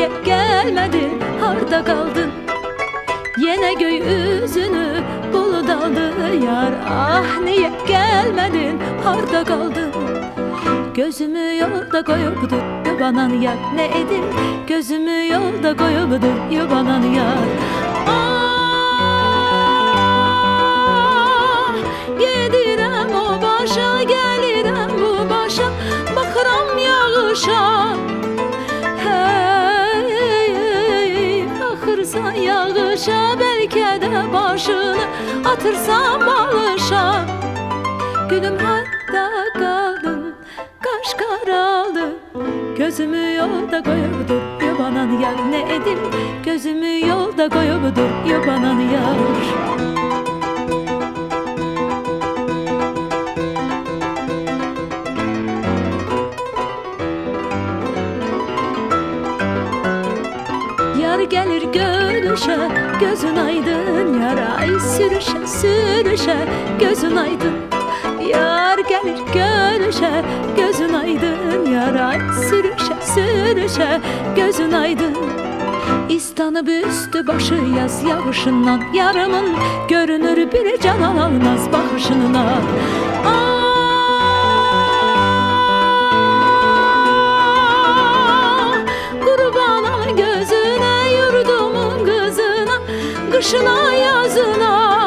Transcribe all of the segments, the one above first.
niye gelmedin, harda kaldın? Yine gökyüzünü bulut aldı yar. Ah niye gelmedin, harda kaldın? Gözümü yolda koyup yubanan yar. Ne edin gözümü yolda koyup yubanan yar. Ah gedirem o başa, gelirem bu başa, bakıram yağışa. Hey, bakırsan yağışa, belki de başını atırsan balışa. Gülüm hatta kaldın, kaş karaldı. Gözümü yolda koyup yubanan yar. Ne edin gözümü yolda koyup yubanan yar. Yar gelir gölüşe, gözün aydın yar. Ay sürüşe sürüşe, gözün aydın. Yar gelir gölüşe, gözün aydın yar. Ay sürüşe sürüşe, gözün aydın. İstanıp üstü başı yaz yağışından, yarımın görünür bir canan almaz bakışına. Kurban gözüne, yurdumun kızına, kışına yazına.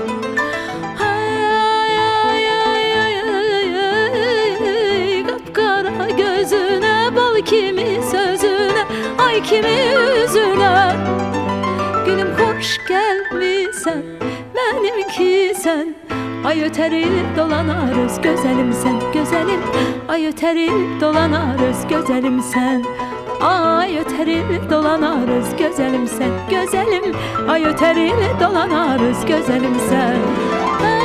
Kapkara gözüne, bal kimi sözüne, ay kimi yüzüne. Gülüm hoş gelmişsen, benimki sen. Ay öteril dolanarız gözelim sen, gözelim. Ay öteril dolanarız gözelim sen. Ay öteril dolanarız gözelim sen, gözelim. Ay öteril dolanarız gözelim sen.